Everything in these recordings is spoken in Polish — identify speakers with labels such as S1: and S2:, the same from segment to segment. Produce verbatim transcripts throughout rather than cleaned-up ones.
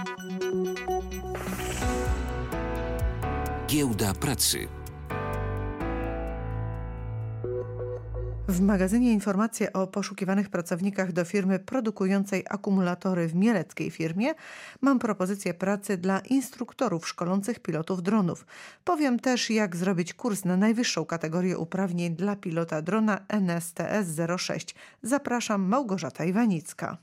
S1: Giełda pracy.
S2: W magazynie informacje o poszukiwanych pracownikach do firmy produkującej akumulatory w mieleckiej firmie mam propozycję pracy dla instruktorów szkolących pilotów dronów. Powiem też, jak zrobić kurs na najwyższą kategorię uprawnień dla pilota drona N S T S zero sześć. Zapraszam, Małgorzata Iwanicka.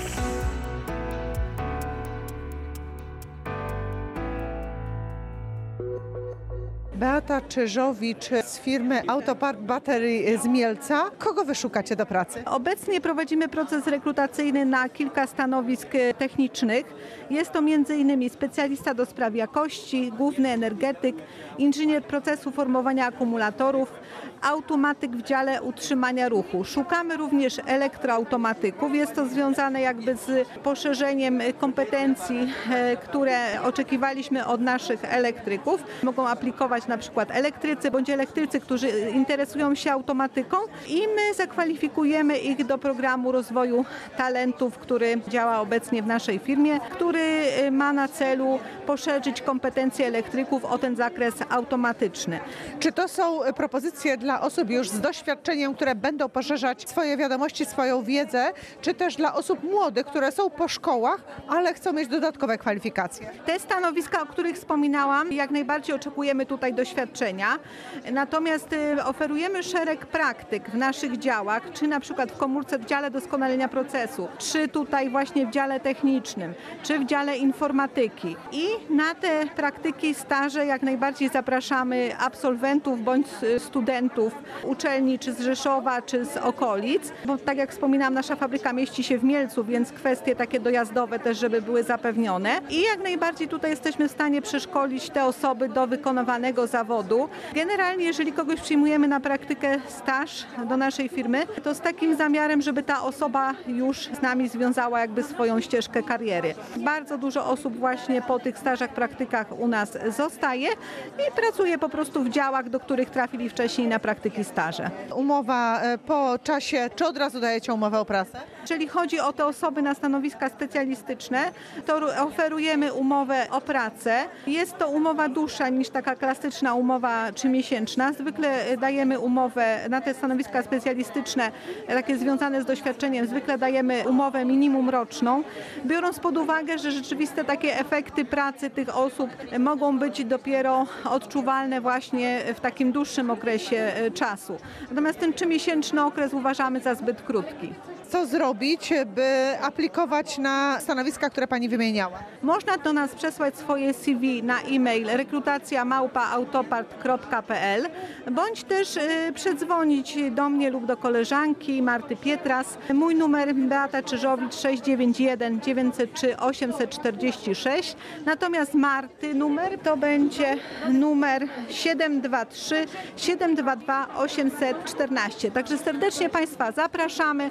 S2: Beata Czyżowicz z firmy Autopark Battery z Mielca. Kogo wy szukacie do pracy?
S3: Obecnie prowadzimy proces rekrutacyjny na kilka stanowisk technicznych. Jest to między innymi specjalista do spraw jakości, główny energetyk, inżynier procesu formowania akumulatorów, automatyk w dziale utrzymania ruchu. Szukamy również elektroautomatyków. Jest to związane jakby z poszerzeniem kompetencji, które oczekiwaliśmy od naszych elektryków. Mogą aplikować na przykład elektrycy bądź elektrycy, którzy interesują się automatyką i my zakwalifikujemy ich do programu rozwoju talentów, który działa obecnie w naszej firmie, który ma na celu poszerzyć kompetencje elektryków o ten zakres automatyczny.
S2: Czy to są propozycje dla osób już z doświadczeniem, które będą poszerzać swoje wiadomości, swoją wiedzę, czy też dla osób młodych, które są po szkołach, ale chcą mieć dodatkowe kwalifikacje?
S3: Te stanowiska, o których wspominałam, jak najbardziej oczekujemy tutaj doświadczenia. Natomiast oferujemy szereg praktyk w naszych działach, czy na przykład w komórce w dziale doskonalenia procesu, czy tutaj właśnie w dziale technicznym, czy w dziale informatyki. I na te praktyki, staże jak najbardziej zapraszamy absolwentów bądź studentów uczelni, czy z Rzeszowa, czy z okolic. Bo tak jak wspominałam, nasza fabryka mieści się w Mielcu, więc kwestie takie dojazdowe też, żeby były zapewnione. I jak najbardziej tutaj jesteśmy w stanie przeszkolić te osoby do wykonywanego zawodu. Generalnie, jeżeli kogoś przyjmujemy na praktykę staż do naszej firmy, to z takim zamiarem, żeby ta osoba już z nami związała jakby swoją ścieżkę kariery. Bardzo dużo osób właśnie po tych stażach, praktykach u nas zostaje i pracuje po prostu w działach, do których trafili wcześniej na praktyki staże.
S2: Umowa po czasie, czy od razu dajecie umowę o pracę?
S3: Jeżeli chodzi o te osoby na stanowiska specjalistyczne, to oferujemy umowę o pracę. Jest to umowa dłuższa niż taka klasyczna umowa trzymiesięczna. Zwykle dajemy umowę na te stanowiska specjalistyczne, takie związane z doświadczeniem, zwykle dajemy umowę minimum roczną, biorąc pod uwagę, że rzeczywiste takie efekty pracy tych osób mogą być dopiero odczuwalne właśnie w takim dłuższym okresie czasu. Natomiast ten trzymiesięczny okres uważamy za zbyt krótki.
S2: Co zrobić, by aplikować na stanowiska, które pani wymieniała?
S3: Można do nas przesłać swoje C V na e-mail rekrutacja małpa autopart kropka p l bądź też y, przedzwonić do mnie lub do koleżanki Marty Pietras. Mój numer Beata Czyżowicz sześć dziewięć jeden dziewięć zero trzy osiem cztery sześć. Natomiast Marty numer to będzie numer siedem dwa trzy siedem dwa dwa osiem jeden cztery. Także serdecznie Państwa zapraszamy.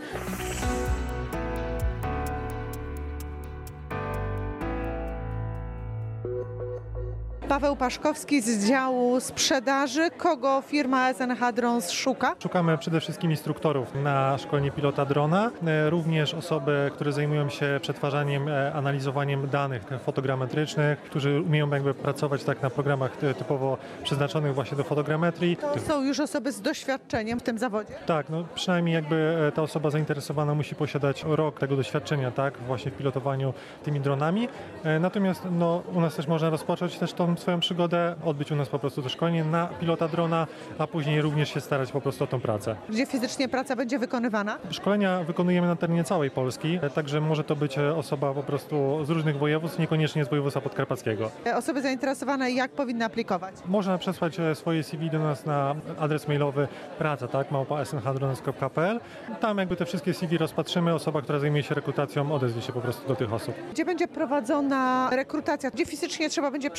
S2: Paweł Paszkowski z działu sprzedaży. Kogo firma S N H Drones szuka?
S4: Szukamy przede wszystkim instruktorów na szkolenie pilota drona, również osoby, które zajmują się przetwarzaniem, analizowaniem danych fotogrametrycznych, którzy umieją jakby pracować tak na programach typowo przeznaczonych właśnie do fotogrametrii.
S2: To są już osoby z doświadczeniem w tym zawodzie?
S4: Tak, no przynajmniej jakby ta osoba zainteresowana musi posiadać rok tego doświadczenia, tak, właśnie w pilotowaniu tymi dronami. Natomiast no, u nas też można rozpocząć też tą swoją przygodę, odbyć u nas po prostu to szkolenie na pilota drona, a później również się starać po prostu o tą pracę.
S2: Gdzie fizycznie praca będzie wykonywana?
S4: Szkolenia wykonujemy na terenie całej Polski, także może to być osoba po prostu z różnych województw, niekoniecznie z województwa podkarpackiego.
S2: Osoby zainteresowane jak powinny aplikować?
S4: Można przesłać swoje C V do nas na adres mailowy praca, tak, małpa s n h drones kropka p l. Tam jakby te wszystkie C V rozpatrzymy, osoba, która zajmuje się rekrutacją, odezwie się po prostu do tych osób.
S2: Gdzie będzie prowadzona rekrutacja? Gdzie fizycznie trzeba będzie przyjechać na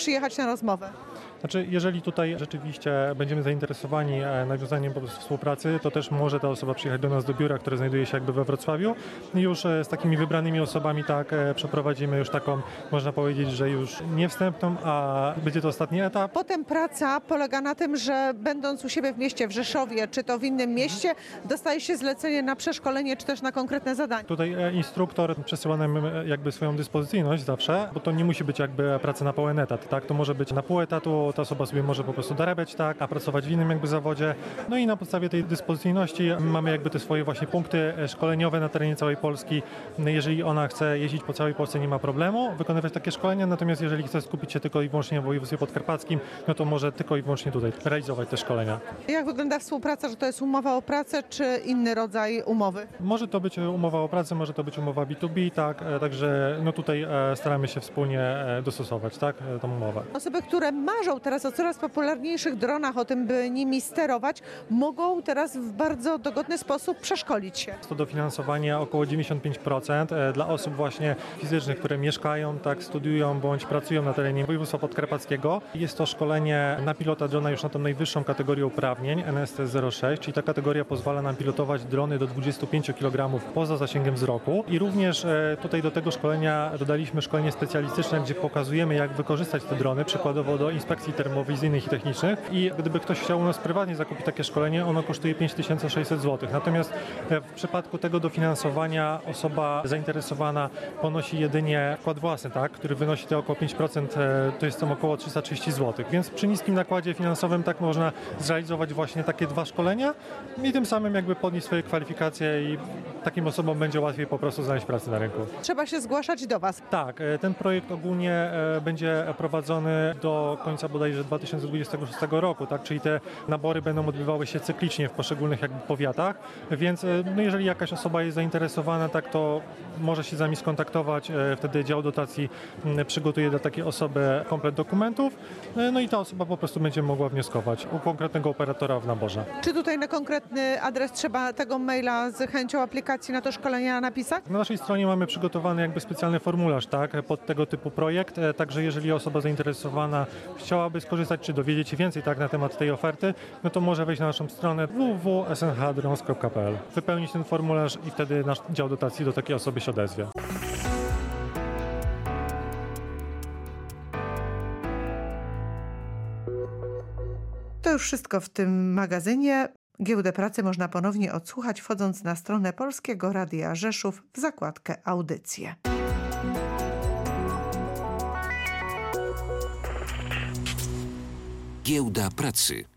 S2: na rozmowę?
S4: Znaczy, jeżeli tutaj rzeczywiście będziemy zainteresowani nawiązaniem po prostu współpracy, to też może ta osoba przyjechać do nas do biura, które znajduje się jakby we Wrocławiu i już z takimi wybranymi osobami tak przeprowadzimy już taką, można powiedzieć, że już nie wstępną, a będzie to ostatni etap.
S2: Potem praca polega na tym, że będąc u siebie w mieście, w Rzeszowie, czy to w innym mieście, dostaje się zlecenie na przeszkolenie, czy też na konkretne zadanie.
S4: Tutaj instruktor przesyła nam jakby swoją dyspozycyjność zawsze, bo to nie musi być jakby praca na pełen etat, tak? To może być na pół etatu, ta osoba sobie może po prostu dorabiać, tak, a pracować w innym jakby zawodzie. No i na podstawie tej dyspozycyjności mamy jakby te swoje właśnie punkty szkoleniowe na terenie całej Polski. Jeżeli ona chce jeździć po całej Polsce, nie ma problemu wykonywać takie szkolenia, natomiast jeżeli chce skupić się tylko i wyłącznie w województwie podkarpackim, no to może tylko i wyłącznie tutaj realizować te szkolenia.
S2: Jak wygląda współpraca, że to jest umowa o pracę, czy inny rodzaj umowy?
S4: Może to być umowa o pracę, może to być umowa B dwa B, tak, także no tutaj staramy się wspólnie dostosować, tak, tą umowę.
S2: Osoby, które marzą teraz o coraz popularniejszych dronach, o tym, by nimi sterować, mogą teraz w bardzo dogodny sposób przeszkolić się.
S4: Jest to dofinansowanie około dziewięćdziesiąt pięć procent dla osób właśnie fizycznych, które mieszkają, tak, studiują bądź pracują na terenie województwa podkarpackiego. Jest to szkolenie na pilota drona już na tą najwyższą kategorię uprawnień N S T zero sześć, czyli ta kategoria pozwala nam pilotować drony do dwudziestu pięciu kilogramów poza zasięgiem wzroku. I również tutaj do tego szkolenia dodaliśmy szkolenie specjalistyczne, gdzie pokazujemy, jak wykorzystać te drony, przykładowo do inspekcji termowizyjnych i technicznych. I gdyby ktoś chciał u nas prywatnie zakupić takie szkolenie, ono kosztuje pięć tysięcy sześćset złotych. Natomiast w przypadku tego dofinansowania osoba zainteresowana ponosi jedynie wkład własny, tak, który wynosi te około pięć procent, to jest tam około trzysta trzydzieści złotych. Więc przy niskim nakładzie finansowym tak można zrealizować właśnie takie dwa szkolenia i tym samym jakby podnieść swoje kwalifikacje i takim osobom będzie łatwiej po prostu znaleźć pracę na rynku.
S2: Trzeba się zgłaszać do Was.
S4: Tak, ten projekt ogólnie będzie prowadzony do końca bodajże dwa tysiące dwudziestego szóstego roku, tak, czyli te nabory będą odbywały się cyklicznie w poszczególnych jakby powiatach, więc no jeżeli jakaś osoba jest zainteresowana, tak, to może się z nami skontaktować, wtedy dział dotacji przygotuje dla takiej osoby komplet dokumentów, no i ta osoba po prostu będzie mogła wnioskować u konkretnego operatora w naborze.
S2: Czy tutaj na konkretny adres trzeba tego maila z chęcią aplikacji na to szkolenia napisać?
S4: Na naszej stronie mamy przygotowany jakby specjalny formularz, tak, pod tego typu projekt, także jeżeli osoba zainteresowana chciałaby skorzystać czy dowiedzieć się więcej, tak, na temat tej oferty, no to może wejść na naszą stronę w w w kropka s n h drons kropka p l, wypełnić ten formularz i wtedy nasz dział dotacji do takiej osoby się odezwie.
S2: To już wszystko w tym magazynie. Giełdę Pracy można ponownie odsłuchać, wchodząc na stronę Polskiego Radia Rzeszów w zakładkę Audycje.
S1: Giełda Pracy.